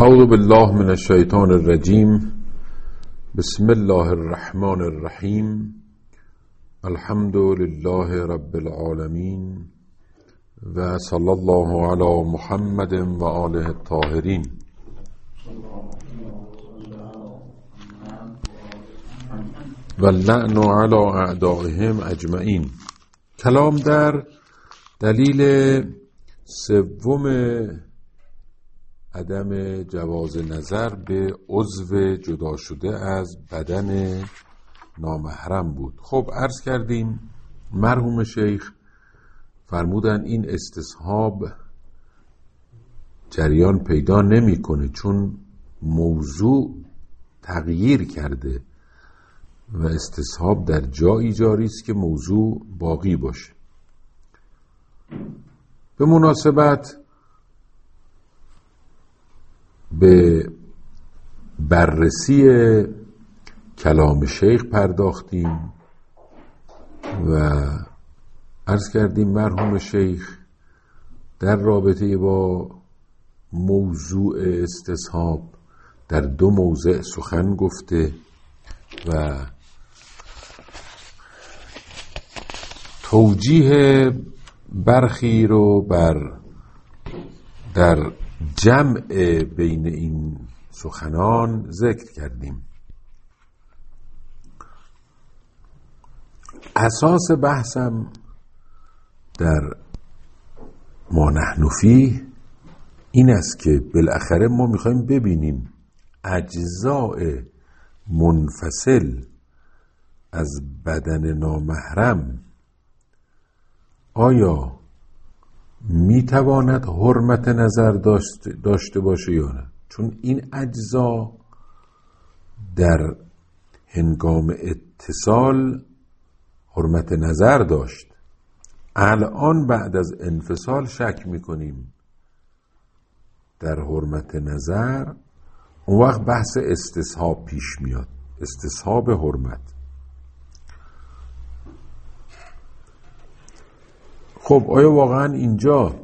اعوذ بالله من الشیطان الرجیم. بسم الله الرحمن الرحیم. الحمد لله رب العالمین و صلی الله علی محمد و آله الطاهرین. و اللعن علی اعدائهم اجمعین. کلام در دلیل سوم عدم جواز نظر به عضو جدا شده از بدن نامحرم بود. خب عرض کردیم مرحوم شیخ فرمودن این استصحاب جریان پیدا نمی‌کنه چون موضوع تغییر کرده و استصحاب در جایی جاری است که موضوع باقی باشه. به مناسبت به بررسی کلام شیخ پرداختیم و عرض کردیم مرحوم شیخ در رابطه با موضوع استصحاب در دو موضع سخن گفته و توجیه برخی رو در جمع بین این سخنان ذکر کردیم. اساس بحثم در ما نحن فیه این است که بالاخره ما میخوایم ببینیم اجزاء منفصل از بدن نامحرم آیا میتواند حرمت نظر داشته باشه یا نه، چون این اجزا در هنگام اتصال حرمت نظر داشت. الان بعد از انفصال شک میکنیم در حرمت نظر، اون وقت بحث استصحاب پیش میاد، استصحاب حرمت. خب آیا واقعا اینجا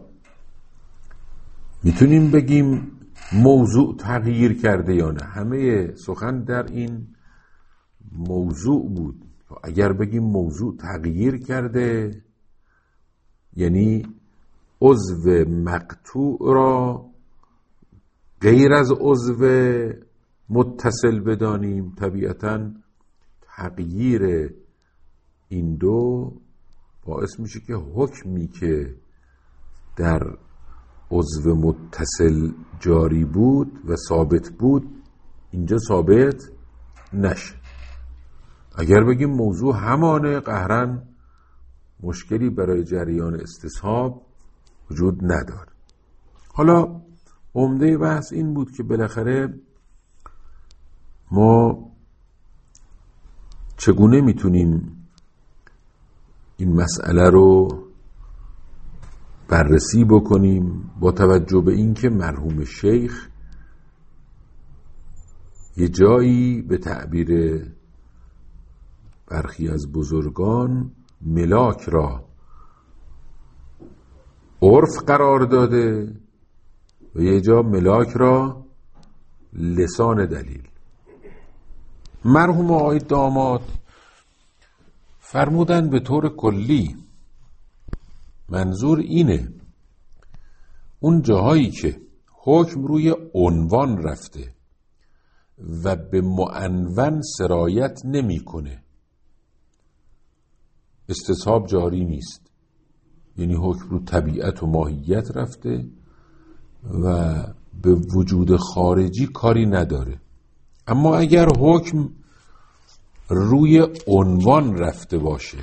میتونیم بگیم موضوع تغییر کرده یا نه؟ همه سخن در این موضوع بود. اگر بگیم موضوع تغییر کرده یعنی عضو مقطوع را غیر از عضو متصل بدانیم، طبیعتاً تغییر این دو باعث میشه که حکمی که در عضو متصل جاری بود و ثابت بود اینجا ثابت نشه. اگر بگیم موضوع همانه قهرن مشکلی برای جریان استصحاب وجود نداره. حالا عمده بحث این بود که بالاخره ما چگونه میتونیم این مسئله رو بررسی بکنیم با توجه به اینکه مرحوم شیخ یه جایی به تعبیر برخی از بزرگان ملاک را عرف قرار داده و یه جا ملاک را لسان دلیل. مرحوم آقای داماد فرمودن به طور کلی منظور اینه اون جاهایی که حکم روی عنوان رفته و به معنون سرایت نمیکنه استصحاب جاری نیست، یعنی حکم رو طبیعت و ماهیت رفته و به وجود خارجی کاری نداره. اما اگر حکم روی عنوان رفته باشه،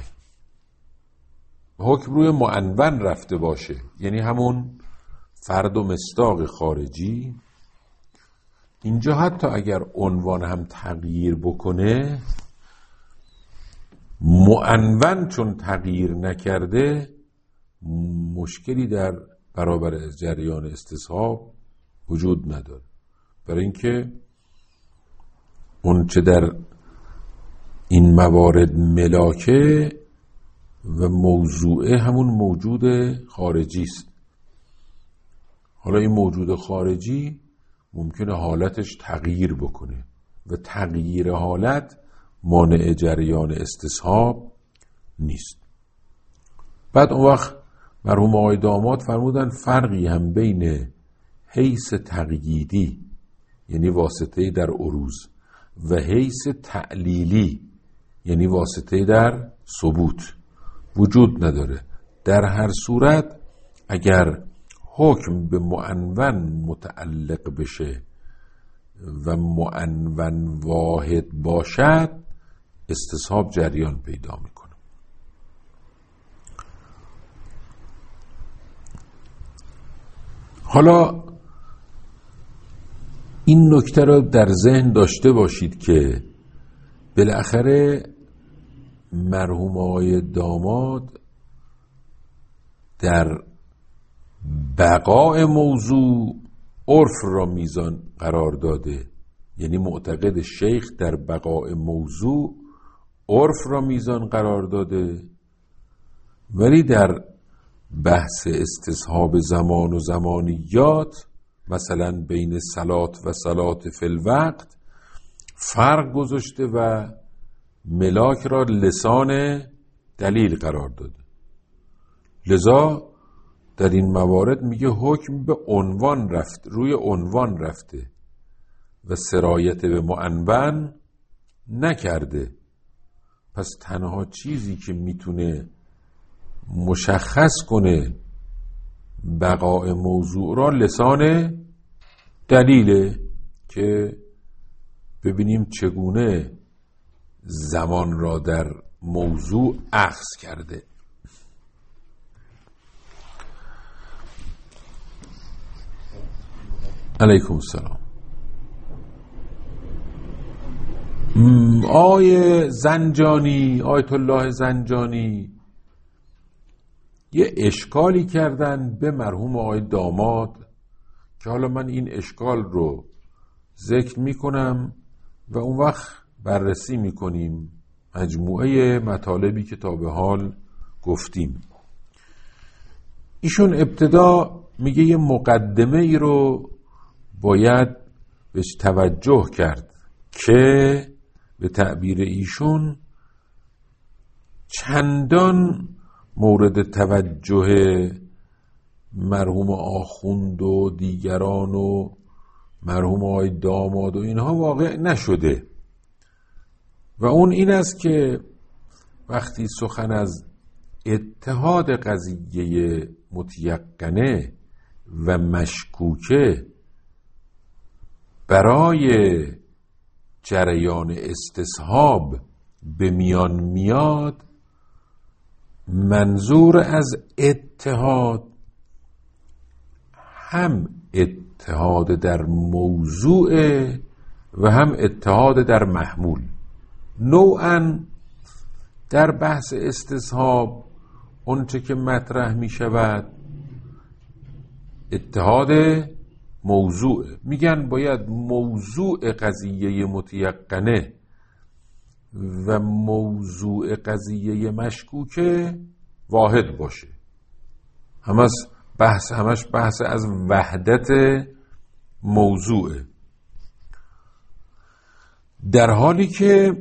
حکم روی معنون رفته باشه، یعنی همون فرد و مصداق خارجی، اینجا حتی اگر عنوان هم تغییر بکنه معنون چون تغییر نکرده مشکلی در برابر جریان استصحاب وجود نداره، برای اینکه اون چه در این موارد ملاکه و موضوعه همون موجود خارجی است. حالا این موجود خارجی ممکنه حالتش تغییر بکنه و تغییر حالت مانع جریان استصحاب نیست. بعد اون وقت مرحوم آقای داماد فرمودن فرقی هم بین حیث تقییدی یعنی واسطه در عروض و حیث تعلیلی یعنی واسطه در ثبوت وجود نداره. در هر صورت اگر حکم به معنون متعلق بشه و معنون واحد باشد استصحاب جریان پیدا میکنه. حالا این نکته را در ذهن داشته باشید که بالاخره مرحوم آقای داماد در بقای موضوع عرف را میزان قرار داده، یعنی معتقد شیخ در بقای موضوع عرف را میزان قرار داده، ولی در بحث استصحاب زمان و زمانیات مثلا بین صلات و صلات فی الوقت فرق گذاشته و ملاک را لسان دلیل قرار داده. لذا در این موارد میگه حکم به عنوان رفت، روی عنوان رفته و سرایت به معنون نکرده. پس تنها چیزی که میتونه مشخص کنه بقای موضوع را لسان دلیله که ببینیم چگونه زمان را در موضوع اخذ کرده. علیکم السلام. آیت الله زنجانی یه اشکالی کردن به مرحوم آقای داماد که حالا من این اشکال رو ذکر میکنم و اون وقت بررسی میکنیم مجموعه مطالبی که تا به حال گفتیم. ایشون ابتدا میگه یه مقدمه ای رو باید بهش توجه کرد که به تعبیر ایشون چندان مورد توجه مرحوم آخوند و دیگران و مرحوم آقای داماد و اینها واقع نشده و اون این است که وقتی سخن از اتحاد قضیه متیقنه و مشکوکه برای جریان استصحاب به میان میاد، منظور از اتحاد هم اتحاد در موضوع و هم اتحاد در محمول. نوعاً در بحث استصحاب اونچه که مطرح می شود اتحاد موضوع. میگن باید موضوع قضیه متیقنه و موضوع قضیه مشکوکه واحد باشه. همش بحث از وحدت موضوعه، در حالی که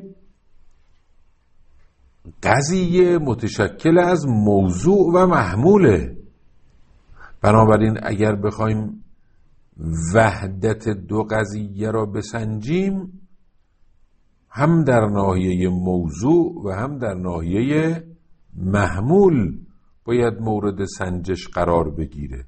قضیه متشکل از موضوع و محموله. بنابراین اگر بخوایم وحدت دو قضیه را بسنجیم هم در ناحیه موضوع و هم در ناحیه محمول باید مورد سنجش قرار بگیره.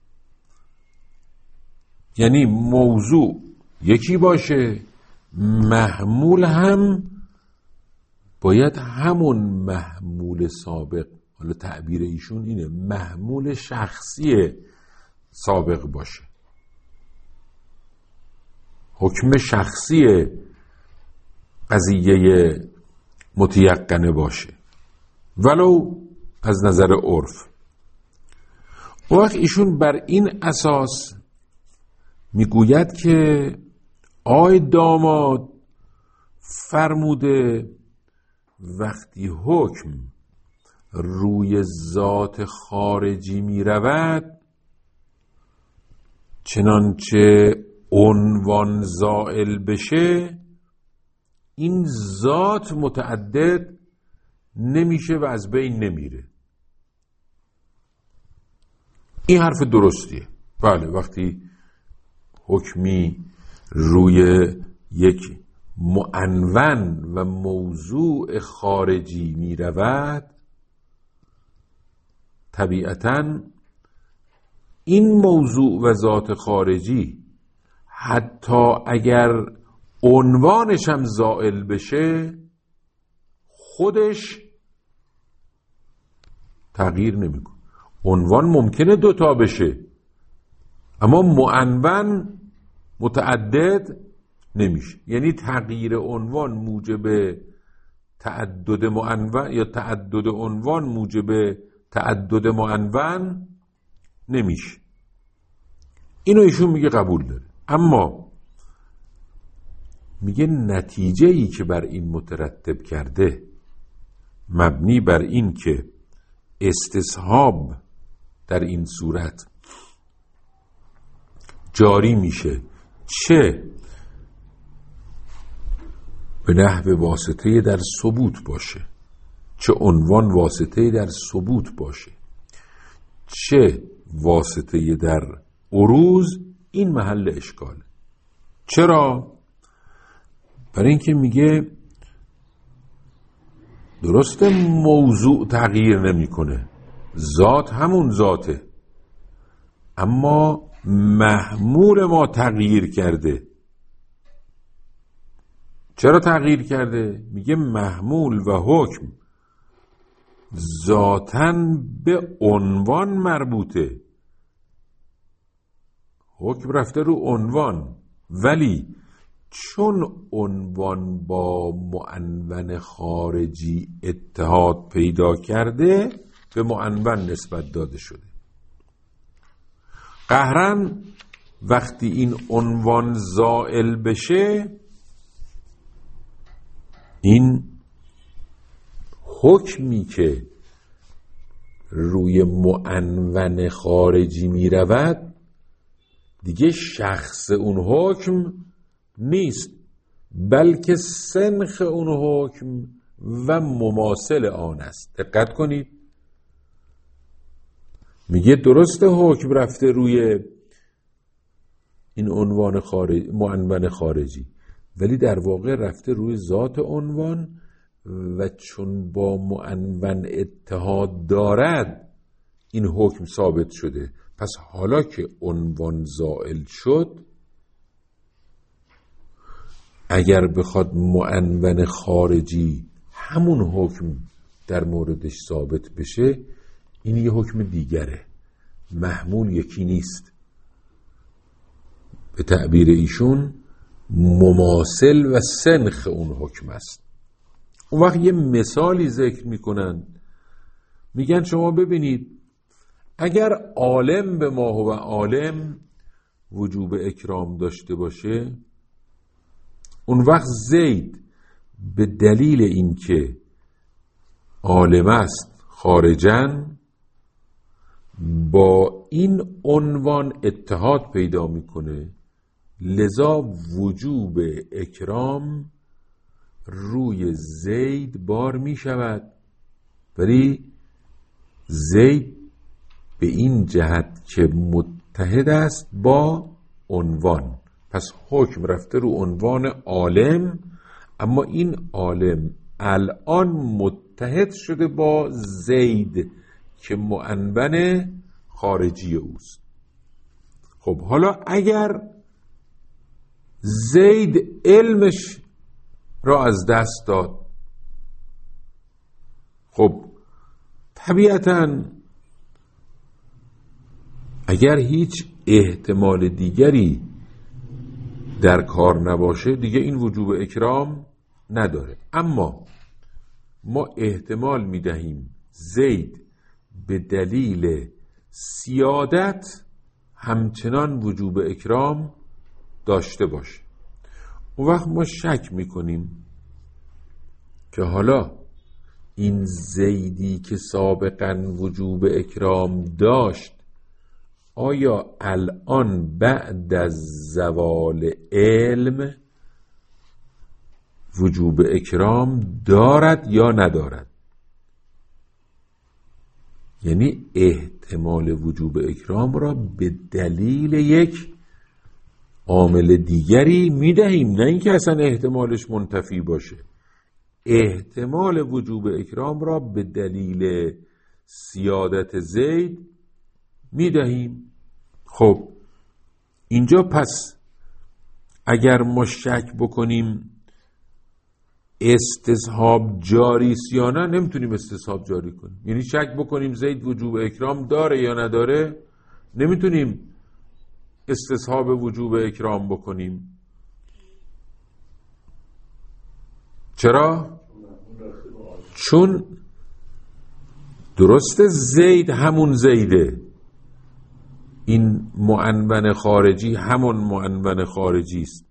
یعنی موضوع یکی باشه، محمول هم باید همون محمول سابق، حالا تعبیر ایشون اینه، محمول شخصی سابق باشه، حکم شخصی قضیه متیقنه باشه ولو از نظر عرف. وقت ایشون بر این اساس میگوید که آقای داماد فرموده وقتی حکم روی ذات خارجی می رود چنانچه عنوان زائل بشه این ذات متعدد نمیشه و از بین نمیره. این حرف درستیه. بله، وقتی حکمی روی یک معنون و موضوع خارجی می رود، طبیعتاً این موضوع و ذات خارجی حتی اگر عنوانش هم زائل بشه خودش تغییر نمیکنه. عنوان ممکنه دوتا بشه اما معنون متعدد نمیشه. یعنی تغییر عنوان موجب تعدد معنون یا تعدد عنوان موجب تعدد معنون نمیشه. اینو ایشون میگه قبول داره، اما میگه نتیجه ای که بر این مترتب کرده مبنی بر این که استصحاب در این صورت جاری میشه، چه به نحو واسطه در ثبوت باشه، چه عنوان واسطه در ثبوت باشه، چه واسطه در عروض، این محل اشکاله. چرا؟ برای اینکه میگه درسته موضوع تغییر نمیکنه، ذات همون ذاته، اما محمول ما تغییر کرده. چرا تغییر کرده؟ میگه محمول و حکم ذاتاً به عنوان مربوطه. حکم رفته رو عنوان، ولی چون عنوان با معنون خارجی اتحاد پیدا کرده به معنون نسبت داده شده. قهراً وقتی این عنوان زائل بشه، این حکمی که روی معنون خارجی می رود دیگه شخص اون حکم نیست، بلکه سنخ اون حکم و مماثل آن است. دقت کنید، میگه درسته حکم رفته روی این عنوان معنون خارجی، ولی در واقع رفته روی ذات عنوان و چون با معنون اتحاد دارد این حکم ثابت شده. پس حالا که عنوان زائل شد، اگر بخواد معنون خارجی همون حکم در موردش ثابت بشه، این یه حکم دیگره، محمول یکی نیست. به تعبیر ایشون مماثل و سنخ اون حکم است. اون وقت یه مثالی ذکر میکنن، میگن شما ببینید اگر عالم به ما هو عالم وجوب اکرام داشته باشه، اون وقت زید به دلیل اینکه عالم است خارجن با این عنوان اتحاد پیدا میکنه، لذا وجوب اکرام روی زید بار می شود. ولی زید به این جهت که متحد است با عنوان، پس حکم رفته رو عنوان عالم، اما این عالم الان متحد شده با زید که معنون خارجی اوست. خب حالا اگر زید علمش را از دست داد، خب طبیعتاً اگر هیچ احتمال دیگری در کار نباشه دیگه این وجوب اکرام نداره. اما ما احتمال میدهیم زید به دلیل سیادت همچنان وجوب اکرام داشته باشه. اون وقت ما شک میکنیم که حالا این زیدی که سابقاً وجوب اکرام داشت آیا الان بعد از زوال علم وجوب اکرام دارد یا ندارد؟ یعنی احتمال وجوب اکرام را به دلیل یک عامل دیگری میدهیم، نه اینکه اصلا احتمالش منتفی باشه. احتمال وجوب اکرام را به دلیل سیادت زید میدهیم. خب اینجا پس اگر ما شک بکنیم استصحاب جاری است یا نه، نمیتونیم استصحاب جاری کنیم. یعنی شک بکنیم زید وجوب اکرام داره یا نداره، نمیتونیم استصحاب وجوب اکرام بکنیم. چرا؟ چون درسته زید همون زیده، این معنون خارجی همون معنون خارجی است،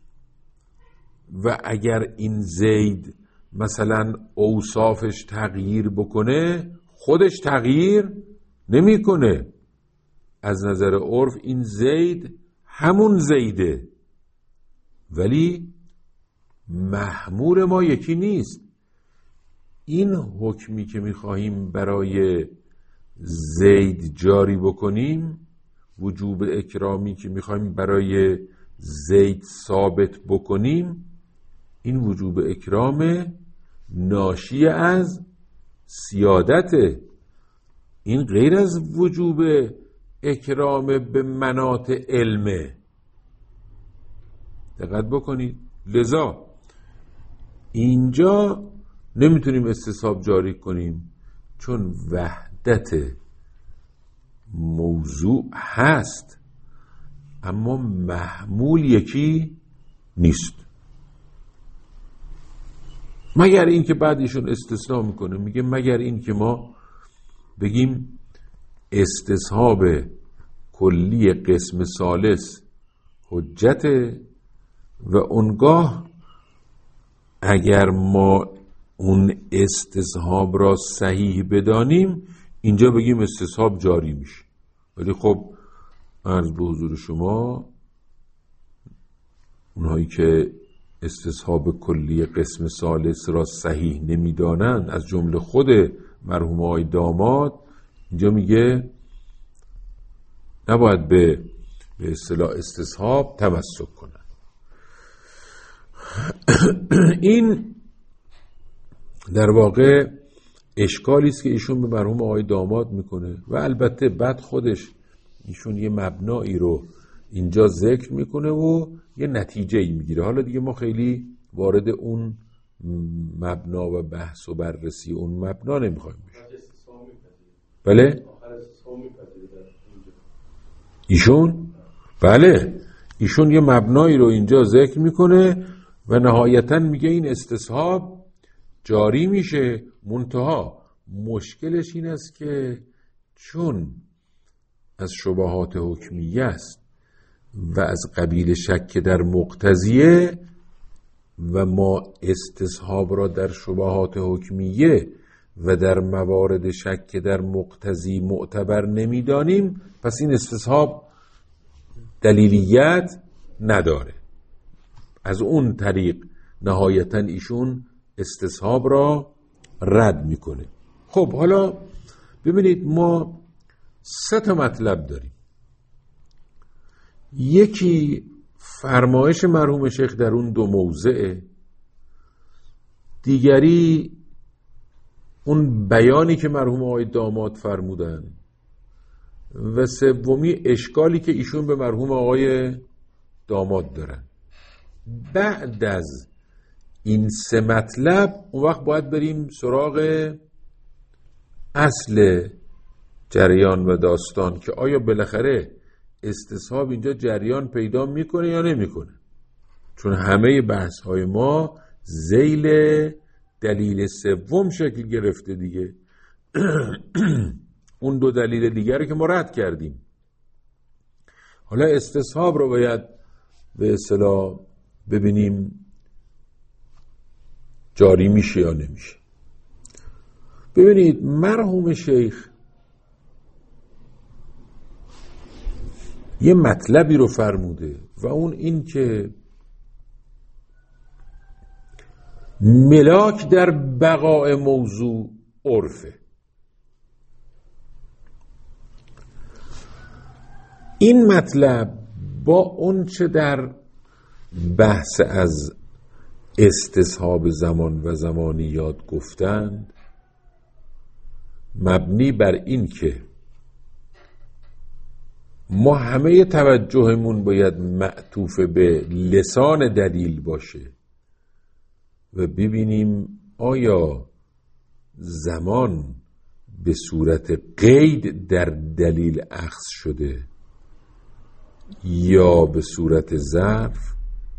و اگر این زید مثلا اوصافش تغییر بکنه خودش تغییر نمیکنه. از نظر عرف این زید همون زیده، ولی محمول ما یکی نیست. این حکمی که میخواهیم برای زید جاری بکنیم، وجوب اکرامی که میخواهیم برای زید ثابت بکنیم، این وجوب اکرام ناشی از سیادته. این غیر از وجوب اکرام به مناط علمه. دقت بکنید. لذا اینجا نمیتونیم استصحاب جاری کنیم، چون وحدت موضوع هست اما محمول یکی نیست. مگر این که بعد ایشون استثناء میکنه، میگه مگر این که ما بگیم استصحاب کلی قسم ثالث حجته، و اونگاه اگر ما اون استصحاب را صحیح بدانیم اینجا بگیم استصحاب جاری میشه. ولی خب عرض به حضور شما اونهایی که استصحاب کلی قسم ثالث را صحیح نمیدانند، از جمله خود مرحوم آقای داماد، اینجا میگه نباید به اصطلاح استصحاب تمسک کنند. این در واقع اشکالی است که ایشون به مرحوم آقای داماد میکنه، و البته بعد خودش ایشون یه مبنایی رو اینجا ذکر میکنه و یه نتیجه‌ای میگیره. حالا دیگه ما خیلی وارد اون مبنا و بحث و بررسی اون مبنا نمیخوایم بشیم. بله؟ ایشون؟ بله، ایشون یه مبنایی رو اینجا ذکر میکنه و نهایتاً میگه این استصحاب جاری میشه. منتها مشکلش این است که چون از شبهات حکمیه است و از قبیل شک در مقتضیه و ما استصحاب را در شبهات حکمیه و در موارد شک در مقتضی معتبر نمیدانیم، پس این استصحاب دلیلیت نداره. از اون طریق نهایتاً ایشون استصحاب را رد میکنه. خب حالا ببینید ما 3 مطلب داریم. یکی فرمایش مرحوم شیخ در اون 2 موضعه، دیگری اون بیانی که مرحوم آقای داماد فرمودن، و سومی اشکالی که ایشون به مرحوم آقای داماد دارن. بعد از این 3 مطلب اون وقت باید بریم سراغ اصل جریان و داستان که آیا بالاخره استصحاب اینجا جریان پیدا میکنه یا نمیکنه. چون همه بحث های ما ذیل دلیل 3 شکل گرفته دیگه. اون 2 دلیل دیگر که ما رد کردیم. حالا استصحاب رو باید به اصطلاح ببینیم جاری میشه یا نمیشه. ببینید مرحوم شیخ یه مطلبی رو فرموده و اون این که ملاک در بقاء موضوع عرفه. این مطلب با اون چه در بحث از استصحاب زمان و زمانیات گفتند مبنی بر این که ما همه توجهمون باید معطوف به لسان دلیل باشه و ببینیم آیا زمان به صورت قید در دلیل اخذ شده یا به صورت ظرف،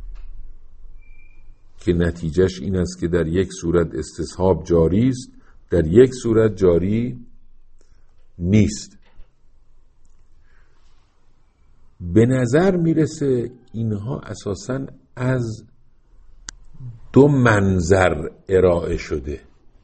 که نتیجهش این است که در یک صورت استصحاب جاری است، در یک صورت جاری نیست. به نظر میرسه اینها اساساً از دو منظر ارائه شده.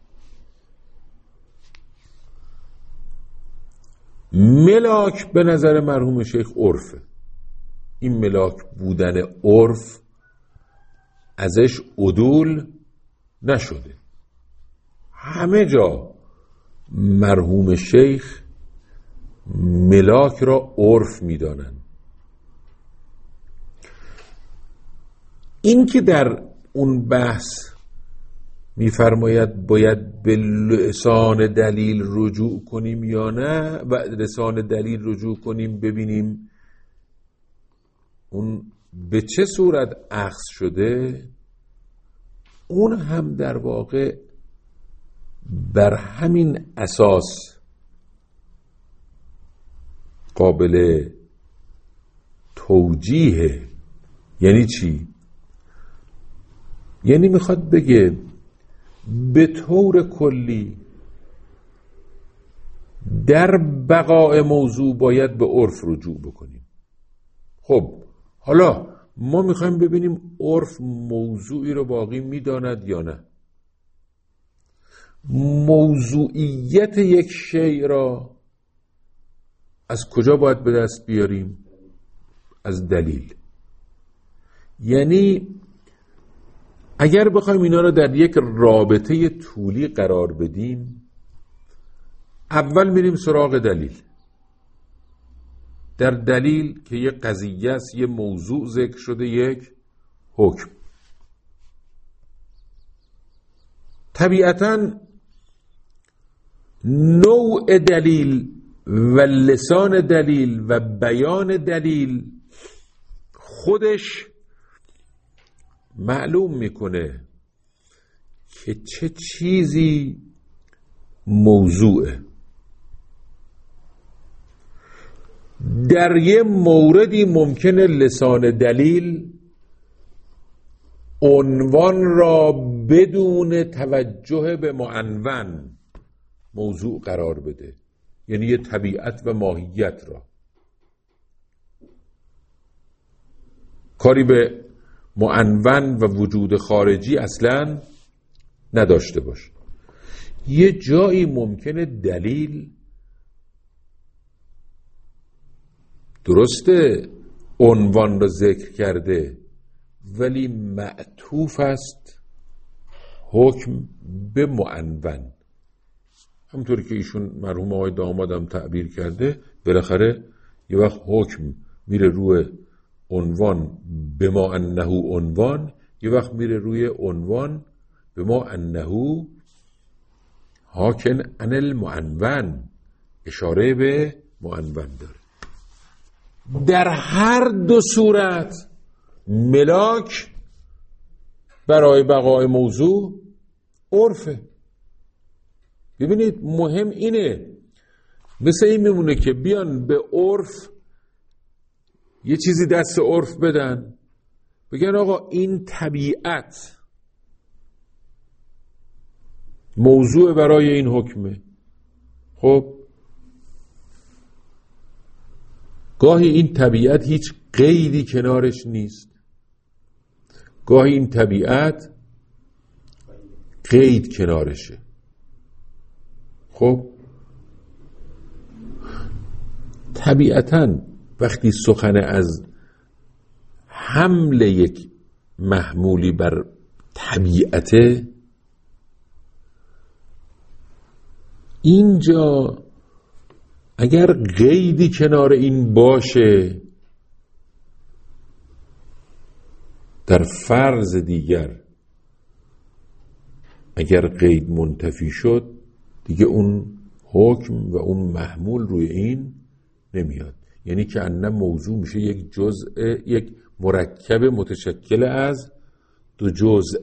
ملاک به نظر مرحوم شیخ عرفه. این ملاک بودن عرف ازش عدول نشده. همه جا مرحوم شیخ ملاک را عرف میدانن. این که در اون بحث میفرماید باید به لسان دلیل رجوع کنیم یا نه، و لسان دلیل رجوع کنیم ببینیم اون به چه صورت اخذ شده، اون هم در واقع بر همین اساس قابل توجیه. یعنی چی؟ یعنی میخواد بگه به طور کلی در بقاء موضوع باید به عرف رجوع بکنیم. خب حالا ما میخوایم ببینیم عرف موضوعی رو باقی میداند یا نه. موضوعیت یک شیء را از کجا باید به دست بیاریم؟ از دلیل. یعنی اگر بخوایم اینا رو در یک رابطه طولی قرار بدیم، اول میریم سراغ دلیل. در دلیل که یک قضیه است، یک موضوع ذکر شده، یک حکم. طبیعتاً نوع دلیل و لسان دلیل و بیان دلیل خودش معلوم میکنه که چه چیزی موضوعه. در یه موردی ممکنه لسان دلیل عنوان را بدون توجه به معنون موضوع قرار بده، یعنی یه طبیعت و ماهیت را، کاری به معنون و وجود خارجی اصلا نداشته باشه. یه جایی ممکنه دلیل درسته عنوان را ذکر کرده ولی معطوف است حکم به معنون. همونطوری که ایشون مرحوم آقای دامادم تعبیر کرده، بالاخره یه وقت حکم میره روی عنوان به ما انه عنوان، یه وقت میره روی عنوان به ما انه حاکن عن المعنون، اشاره به معنون داره. در هر دو صورت ملاک برای بقای موضوع عرفه. ببینید مهم اینه، مثل این میمونه که بیان به عرف یه چیزی دست عرف بدن، بگن آقا این طبیعت موضوع برای این حکمه. خب گاهی این طبیعت هیچ قیدی کنارش نیست، گاهی این طبیعت قید کنارشه. خب طبیعتاً وقتی سخن از حمل یک محمولی بر طبیعته، اینجا اگر قیدی کنار این باشه، در فرض دیگر اگر قید منتفی شد دیگه اون حکم و اون محمول روی این نمیاد، یعنی که انه موضوع میشه یک جزء، یک مرکب متشکل از دو جزء.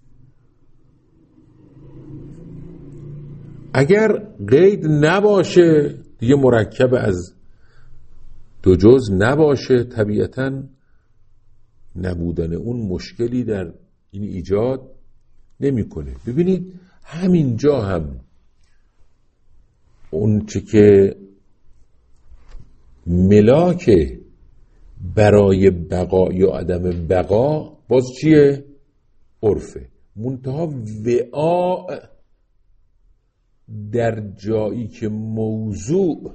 اگر قید نباشه دیگه مرکب از دو جزء نباشه، طبیعتاً نبودن اون مشکلی در این ایجاد نمیکنه. ببینید همینجا هم اون چه که ملاک برای بقا یا عدم بقا باز چیه؟ عرفه. منتها وعاء در جایی که موضوع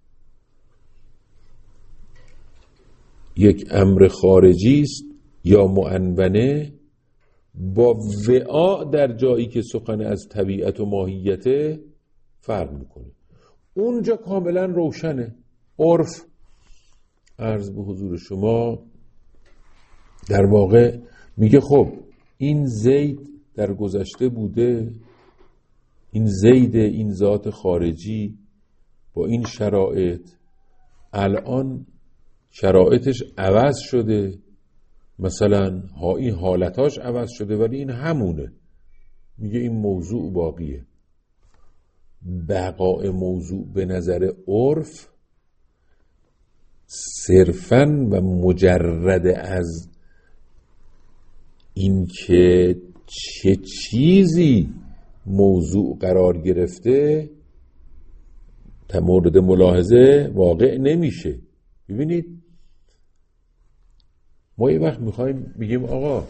یک امر خارجی است یا معنونه، با وعاء در جایی که سخن از طبیعت و ماهیت فرق میکنه. اونجا کاملا روشنه. عرف عرض به حضور شما در واقع میگه خب این زید در گذشته بوده، این زید، این ذات خارجی با این شرایط الان شرایطش عوض شده، مثلا این حالتاش عوض شده ولی این همونه. میگه این موضوع باقیه. بقاء موضوع به نظر عرف صرفاً و مجرد از این که چه چیزی موضوع قرار گرفته تا مورد ملاحظه واقع نمیشه. ببینید ما یه وقت میخوایم بگیم آقا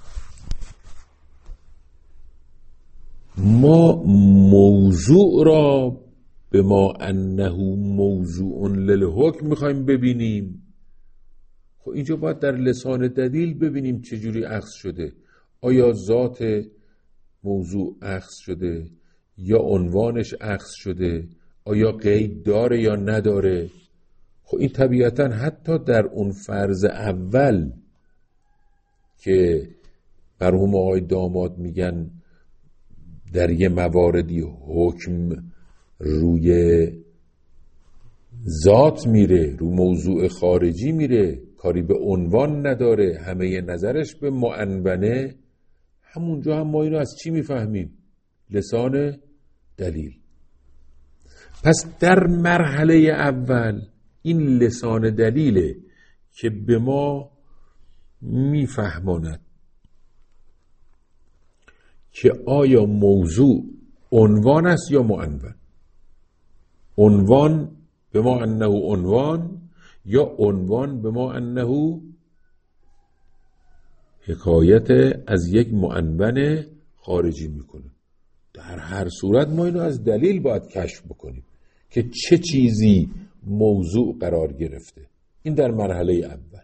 ما موضوع را به ما انه موضوع للحکم میخوایم ببینیم، خب اینجا باید در لسان دلیل ببینیم چجوری اخذ شده. آیا ذات موضوع اخذ شده یا عنوانش اخذ شده، آیا قید داره یا نداره. خب این طبیعتا حتی در اون فرض اول که مرحوم آقای داماد میگن در یه مواردی حکم روی ذات میره، رو موضوع خارجی میره، کاری به عنوان نداره، همه نظرش به معنونه، همونجا هم ما اینو از چی میفهمیم؟ لسان دلیل. پس در مرحله اول این لسان دلیله که به ما میفهماند که آیا موضوع عنوان است یا معنون. عنوان به ما انه عنوان یا عنوان به ما انه حکایت از یک معنون خارجی میکنه. در هر صورت ما اینو از دلیل باید کشف بکنیم که چه چیزی موضوع قرار گرفته. این در مرحله اول.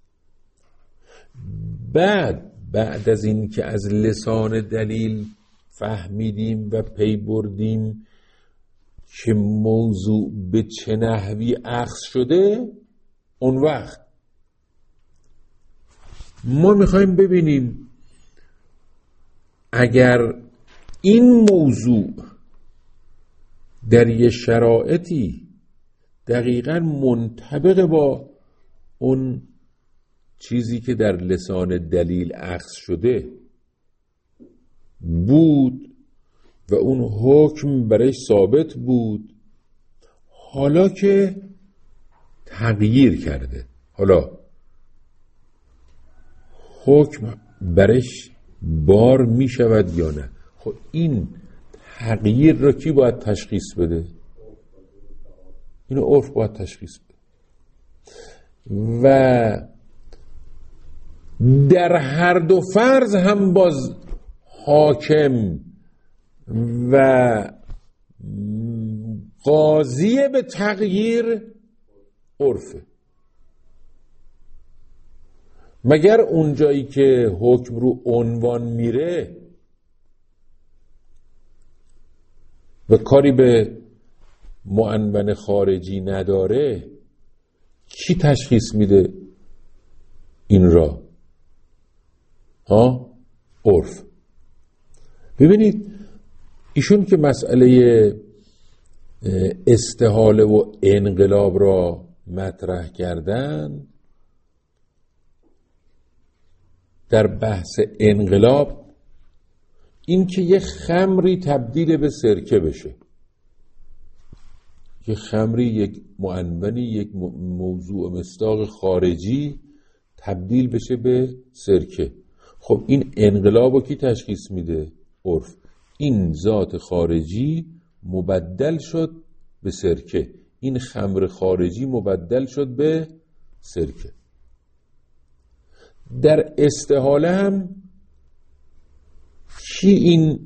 بعد از این که از لسان دلیل فهمیدیم و پی بردیم که موضوع به چه نحوی اخذ شده، اون وقت ما میخوایم ببینیم اگر این موضوع در یه شرایطی دقیقاً منطبق با اون چیزی که در لسان دلیل اخذ شده بود و اون حکم برش ثابت بود، حالا که تغییر کرده، حالا حکم برش بار می شود یا نه. خب این تغییر را کی باید تشخیص بده؟ اینو عرف باید تشخیص بده. و در هر دو فرض هم باز حاکم و قاضی به تغییر عرفه. مگر اونجایی که حکم رو عنوان میره و کاری به معنون خارجی نداره، کی تشخیص میده این را؟ عرف. ببینید ایشون که مسئله استحاله و انقلاب را مطرح کردن، در بحث انقلاب این که یه خمری تبدیل به سرکه بشه، یه خمری، یک معنونی، یک موضوع مصداق خارجی تبدیل بشه به سرکه. خب این انقلاب رو کی تشخیص میده؟ عرف. این ذات خارجی مبدل شد به سرکه، این خمر خارجی مبدل شد به سرکه. در استحاله هم کی این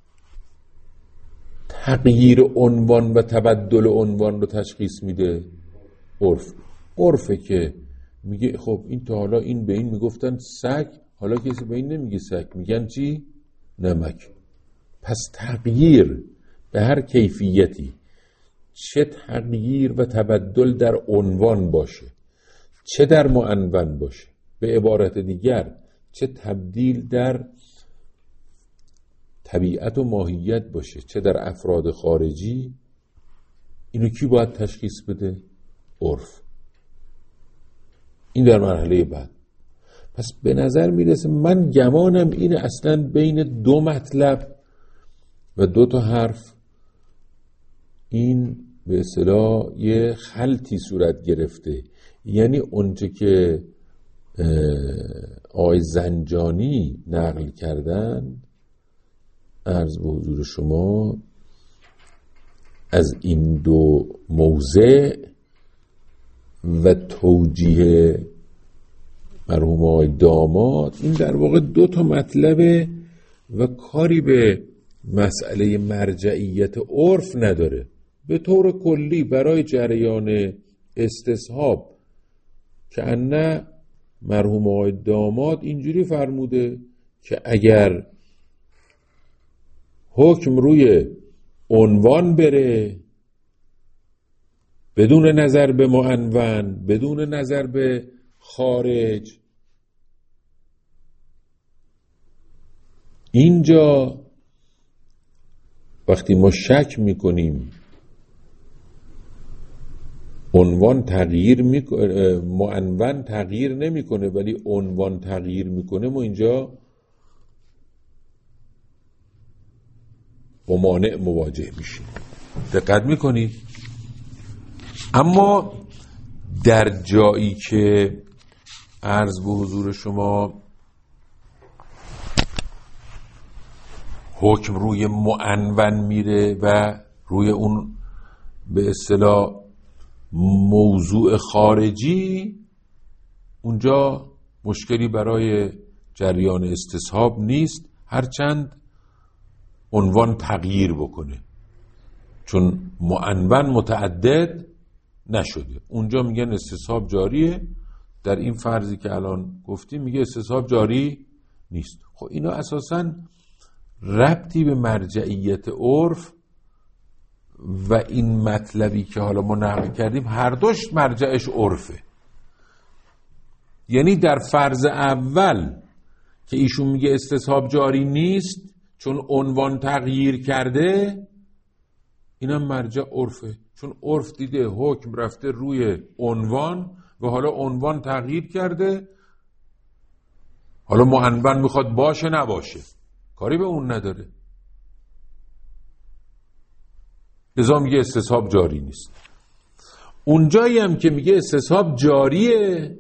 تغییر عنوان و تبدل عنوان رو تشخیص میده؟ عرف. عرفه که میگه خب این تا حالا این به این میگفتن سگ، حالا کسی به این نمیگه سگ، میگن چی؟ نمک. پس تغییر به هر کیفیتی، چه تغییر و تبدل در عنوان باشه، چه در معنون باشه، به عبارت دیگر چه تبدیل در طبیعت و ماهیت باشه، چه در افراد خارجی، اینو کی باید تشخیص بده؟ عرف. این در مرحله بعد. پس به نظر میرسه، من گمانم اینه، اصلا بین دو مطلب و دو تا حرف این به اصطلاح یه خلطی صورت گرفته. یعنی اونچه که آقای زنجانی نقل کردن، عرض به حضور شما، از این دو موضع و توجیه مرحوم آقای داماد، این در واقع دو تا مطلبه و کاری به مسئله مرجعیت عرف نداره. به طور کلی برای جریان استصحاب که انه مرحوم آقای داماد اینجوری فرموده که اگر حکم روی عنوان بره بدون نظر به معنون، بدون نظر به خارج، اینجا وقتی ما شک میکنیم عنوان تغییر میکنه، معنون تغییر نمیکنه ولی عنوان تغییر میکنه، ما اینجا با مانع مواجه میشیم. دقت میکنید؟ اما در جایی که عرض به حضور شما حکم روی معنون میره و روی اون به اصطلاح موضوع خارجی، اونجا مشکلی برای جریان استصحاب نیست، هرچند عنوان تغییر بکنه، چون معنون متعدد نشده. اونجا میگن استصحاب جاریه، در این فرضی که الان گفتیم میگه استصحاب جاری نیست. خب اینا اساساً ربطی به مرجعیت عرف و این مطلبی که حالا ما نقل کردیم هر دوش مرجعش عرفه. یعنی در فرض اول که ایشون میگه استصحاب جاری نیست چون عنوان تغییر کرده، اینم مرجع عرفه، چون عرف دیده حکم رفته روی عنوان و حالا عنوان تغییر کرده، حالا معنون میخواد باشه نباشه، کاری به اون نداره، لذا میگه استصحاب جاری نیست. اونجایی هم که میگه استصحاب جاریه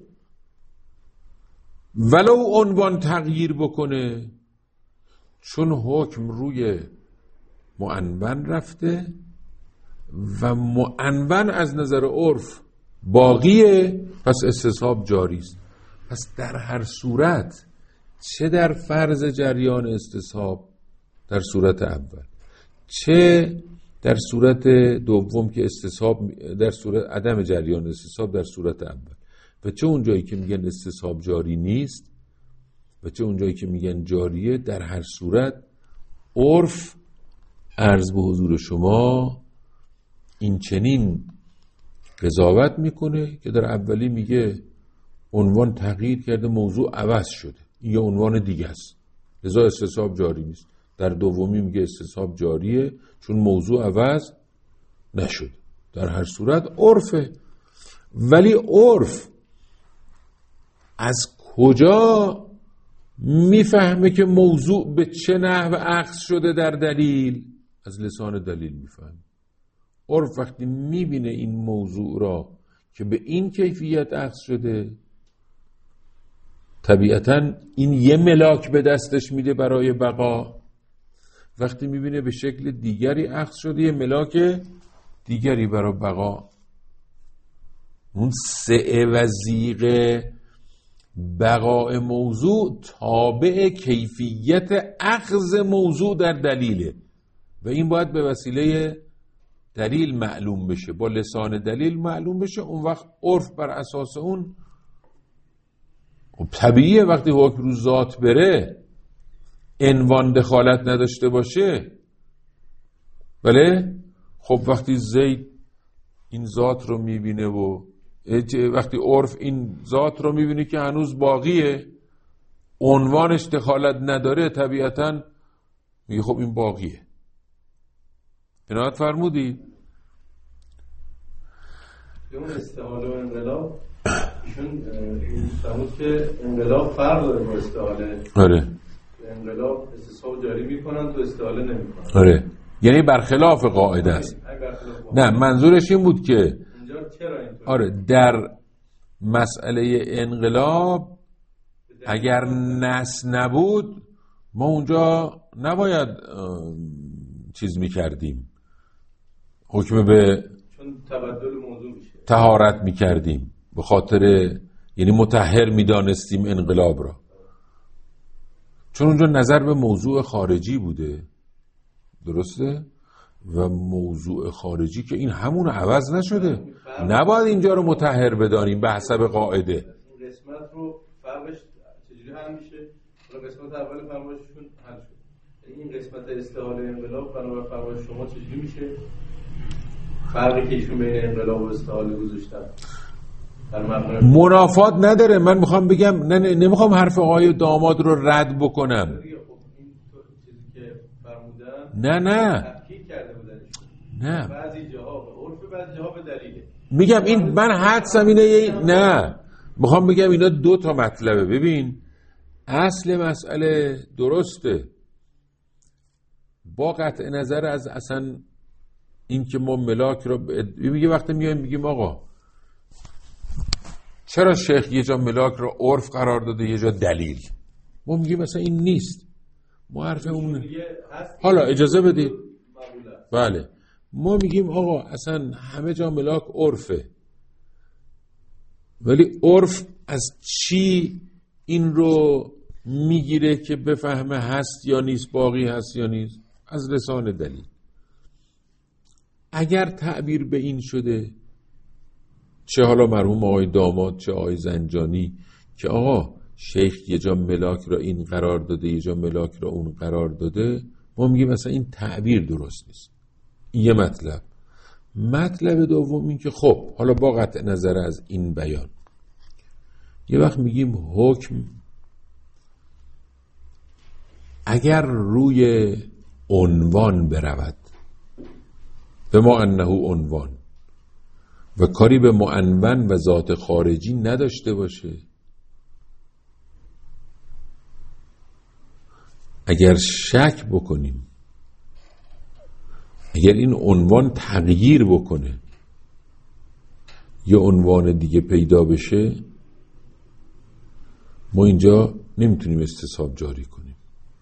ولو عنوان تغییر بکنه، چون حکم روی معنون رفته و معنون از نظر عرف باقیه، پس استصحاب جاری است. پس در هر صورت، چه در فرض جریان استصحاب در صورت اول، چه در صورت دوم که استصحاب در صورت عدم جریان استصحاب در صورت اول، و چه اونجایی که میگن استصحاب جاری نیست و چه اونجایی که میگن جاریه، در هر صورت عرف عرض به حضور شما این چنین قضاوت میکنه که در اولی میگه عنوان تغییر کرده، موضوع عوض شده، این یه عنوان دیگه است، لذا استصحاب جاری نیست. در دومی میگه استصحاب جاریه چون موضوع عوض نشد. در هر صورت عرفه. ولی عرف از کجا میفهمه که موضوع به چه نحو اخذ شده در دلیل؟ از لسان دلیل میفهمه. عرف وقتی میبینه این موضوع را که به این کیفیت اخذ شده، طبیعتاً این یه ملاک به دستش میده برای بقا. وقتی میبینه به شکل دیگری اخذ شده، یه ملاک دیگری برای بقا. اون سعه و زیغ بقاء موضوع تابع کیفیت اخذ موضوع در دلیله و این باید به وسیله دلیل معلوم بشه، با لسان دلیل معلوم بشه. اون وقت عرف بر اساس اون طبیعیه وقتی حکم رو ذات بره عنوان دخالت نداشته باشه. بله خب وقتی زید این ذات رو میبینه و وقتی عرف این ذات رو میبینه که هنوز باقیه، عنوانش دخالت نداره، طبیعتاً میگه خب این باقیه. عنایت فرمودی؟ اون استحاله و انقلاب ایشون فرمود که انقلاب فرق داره با استحاله. آره. انقلاب استصحاب جاری میکنن تو استحاله نمیکنن. آره. یعنی برخلاف قاعده است. نه منظورش این بود که آره در مسئله انقلاب اگر نص نبود ما اونجا نباید چیز میکردیم، حکم به چون تبدل موضوع میشه طهارت میکردیم، به خاطر یعنی مطهر میدانستیم انقلاب را، چون اونجا نظر به موضوع خارجی بوده. درسته؟ و موضوع خارجی که این همون عوض نشده، نباید اینجا رو مطهر بدانیم به حسب قاعده. این قسمت رو فرقش چجوری حل میشه؟ قسمت اول فرمایششون حل شد، این قسمت استحاله انقلاب بنابرای فرمایش شما چجوری میشه؟ فرقی که ایشون بین انقلاب و استحاله گذاشتن منافات نداره. من میخوام بگم نمیخوام حرف آقای داماد رو رد بکنم. نه بعضی جاها به عرف، بعضی جاها به دلیله. میگم این من حدسم اینه. نه میخوام بگم اینا دو تا مطلبه. ببین اصل مسئله درسته، با قطع نظر از اصلا این که ما ملاک رو میگه وقتی میایم میگیم آقا چرا شیخ یه جا ملاک رو عرف قرار داده یه جا دلیل، ما میگیم مثلا این نیست، ما حرفمون حالا اجازه بدید. بله ما میگیم آقا اصلا همه جا ملاک عرفه، ولی عرف از چی این رو میگیره که بفهمه هست یا نیست، باقی هست یا نیست؟ از لسان دلیل. اگر تعبیر به این شده، چه حالا مرحوم آقای داماد چه آقای زنجانی، که آقا شیخ یه جا ملاک را این قرار داده یه جا ملاک را اون قرار داده، ما میگیم مثلا این تعبیر درست نیست. این یه مطلب. مطلب دوم این که خب حالا با قطع نظر از این بیان یه وقت میگیم حکم اگر روی عنوان برود، به ما انه عنوان، و کاری به معنون و ذات خارجی نداشته باشه، اگر شک بکنیم، اگر این عنوان تغییر بکنه یا عنوان دیگه پیدا بشه، ما اینجا نمیتونیم استصحاب جاری کنیم.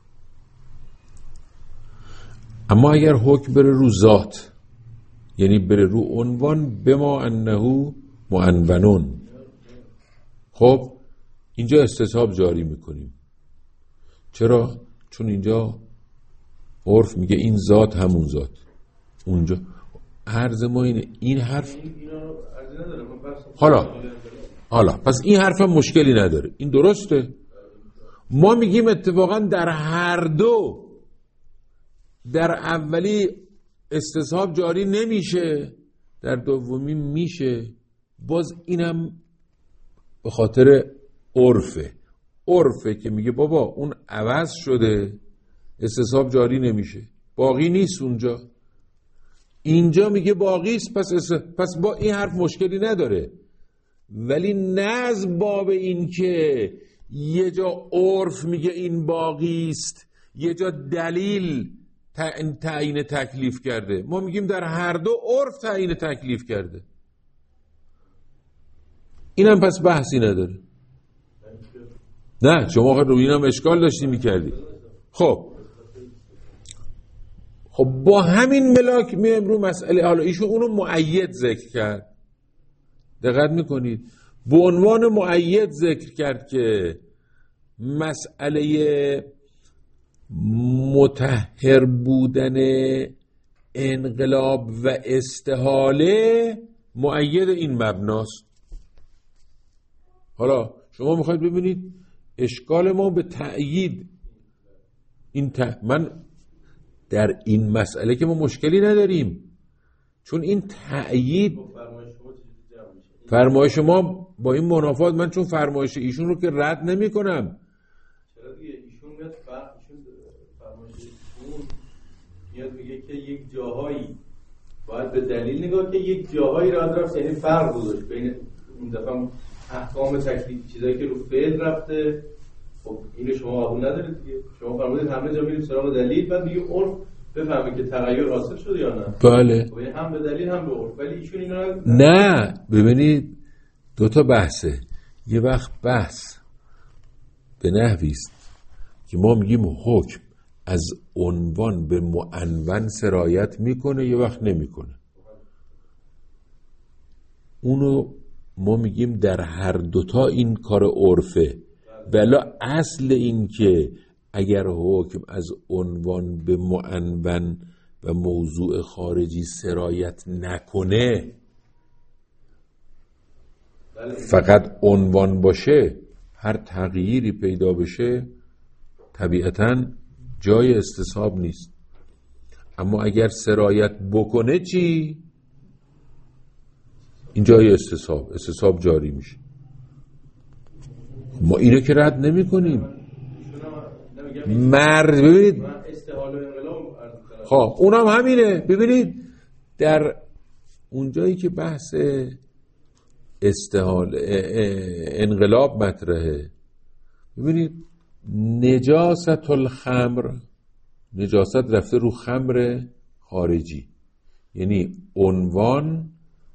اما اگر حکم بره رو ذات، یعنی بره رو عنوان، به ما انه معنونون، خب اینجا استصحاب جاری میکنیم. چرا؟ چون اینجا عرف میگه این ذات همون ذات. اونجا عرض ما اینه این حرف حالا حالا پس این حرف هم مشکلی نداره، این درسته. ما میگیم اتفاقا در هر دو، در اولی استصحاب جاری نمیشه، در دومی میشه. باز اینم به خاطر عرفه که میگه بابا اون عوض شده، استصحاب جاری نمیشه، باقی نیست اونجا. اینجا میگه باقی است، پس با این حرف مشکلی نداره. ولی نه از باب این که یه جا عرف میگه این باقی است، یه جا دلیل تعیین تکلیف کرده. ما میگیم در هر دو عرف تعیین تکلیف کرده. اینم پس بحثی نداره. نه شما روی اینم اشکال داشتی میکردی. خب با همین ملاک میایم رو مسئله. حالا ایشون اونو مؤید ذکر کرد، دقت میکنید، به عنوان مؤید ذکر کرد که مسئله مطهر بودن انقلاب و استحاله مؤید این مبناست. حالا شما میخواید ببینید اشکال ما به تأیید این من در این مسئله که ما مشکلی نداریم، چون این تأیید فرمایش ما با این منافات. من چون فرمایش ایشون رو که رد نمی کنم. چرا دیگه ایشون میاد فرمایش ایشون میاد میگه که یک جاهایی باید به دلیل نگاه که یک جاهایی را درست، یعنی فرق گذاشت بین اون دفعه احکام تکلیفی چیزایی که رو فعل رفته. خب اینو شما قبول ندارید دیگه. شما فرمودید همه جا میریم سراغ دلیل، بعد میگه عرف بفهمه که تغییر حاصل شده یا نه. بله. خب هم به دلیل هم به عرف. ولی ایشون اینا نه ببینید دو تا بحثه. یه وقت بحث به نحوی است که ما میگیم حکم از عنوان به معنون سرایت میکنه، یه وقت نمیکنه. اونو ما میگیم در هر دوتا این کار عرفه. ولی اصل این که اگر حکم از عنوان به معنون و موضوع خارجی سرایت نکنه، فقط عنوان باشه، هر تغییری پیدا بشه طبیعتاً جای استصحاب نیست. اما اگر سرایت بکنه چی؟ این جای استصحاب جاری میشه. ما اینو که رد نمی کنیم. ببینید خب اونم همینه. ببینید در اونجایی که بحث انقلاب مطرحه، ببینید نجاست الخمر، نجاست رفته رو خمر خارجی، یعنی عنوان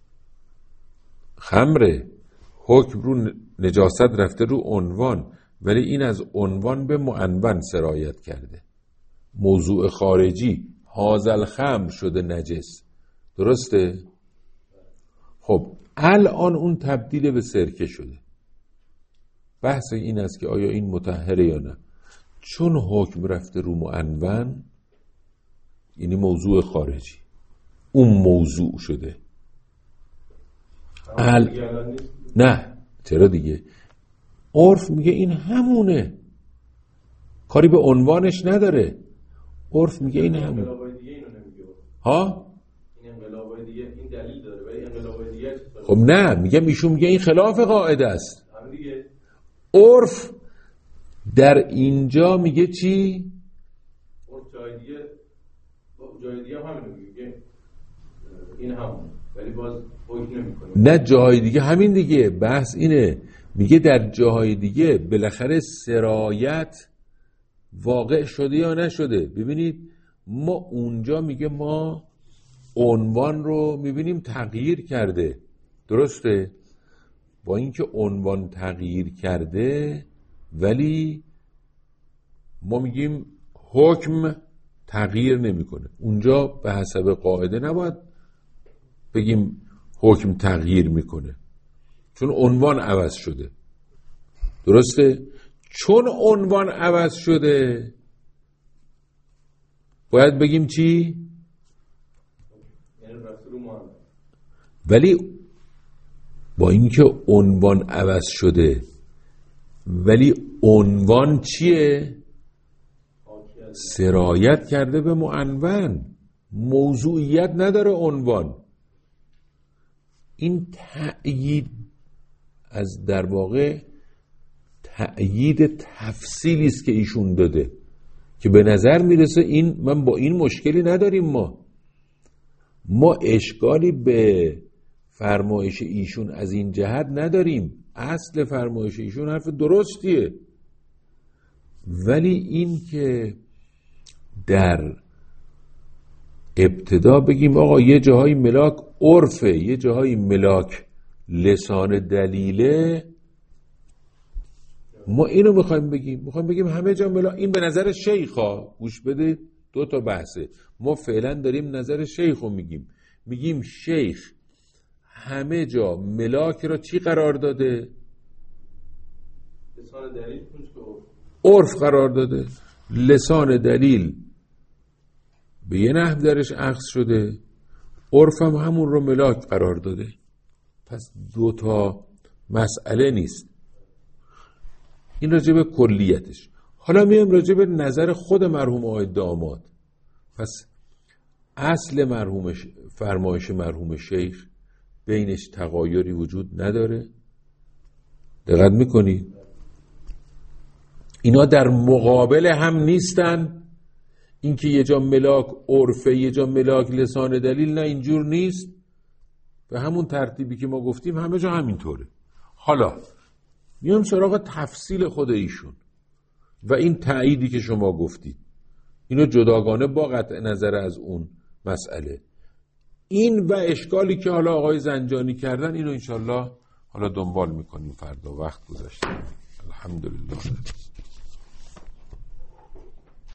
خمره، حکم رو نجاست رفته رو عنوان، ولی این از عنوان به معنون سرایت کرده. موضوع خارجی هازل خمر شده نجس، درسته؟ خب الان اون تبدیل به سرکه شده. بحث این است که آیا این مطهره یا نه. چون حکم رفته رو معنون، یعنی موضوع خارجی اون موضوع شده. نه چرا دیگه؟ عرف میگه این همونه، کاری به عنوانش نداره. عرف میگه این همونه. ها؟ این انقلابای دیگه این دلیل داره، ولی انقلابای دیگه خب نه، میگم ایشون میگه این خلاف قاعده است. دیگه عرف در اینجا میگه چی؟ عرف جای دیگه همین میگه این همونه، ولی باز حکم نمیکنه. نه جای دیگه همین دیگه. بحث اینه، میگه در جاهای دیگه بالاخره سرایت واقع شده یا نشده. ببینید ما اونجا میگه ما عنوان رو میبینیم تغییر کرده، درسته؟ با اینکه عنوان تغییر کرده ولی ما میگیم حکم تغییر نمیکنه. اونجا به حسب قاعده نباید بگیم حکم تغییر میکنه، چون عنوان عوض شده، درسته؟ چون عنوان عوض شده باید بگیم چی؟ ولی با اینکه عنوان عوض شده ولی عنوان چیه؟ سرایت کرده به معنون، موضوعیت نداره عنوان. این تأیید از در واقع تأیید تفصیلی است که ایشون داده که به نظر میرسه این من با این مشکلی نداریم. ما اشکالی به فرمایش ایشون از این جهت نداریم. اصل فرمایش ایشون حرف درستیه، ولی این که در ابتدا بگیم آقا یه جاهای ملاک عرفه، یه جاهای ملاک لسان دلیله، ما اینو میخوایم بگیم همه جا ملاک. این به نظر شیخا، گوش بده، 2 تا بحثه. ما فعلا داریم نظر شیخو میگیم شیخ همه جا ملاک را چی قرار داده؟ لسان دلیل عرف قرار داده. لسان دلیل به یه نحو درش اخذ شده، عرف هم همون رو ملاک قرار داده. پس 2 تا مسئله نیست. این راجع به کلیتش. حالا میایم راجع به نظر خود مرحوم آقای داماد. پس اصل فرمایش مرحوم شیخ بینش تغایری وجود نداره. دقت میکنی؟ اینا در مقابل هم نیستن. اینکه یه جا ملاک عرفه یه جا ملاک لسان دلیل، نه اینجور نیست. به همون ترتیبی که ما گفتیم همه جا همینطوره. حالا میام سراغ تفصیل خود ایشون و این تأییدی که شما گفتید، اینو جداگانه با قطع نظر از اون مسئله. این و اشکالی که حالا آقای زنجانی کردن، اینو انشالله حالا دنبال میکنیم فردا، وقت گذاشتیم. الحمدلله.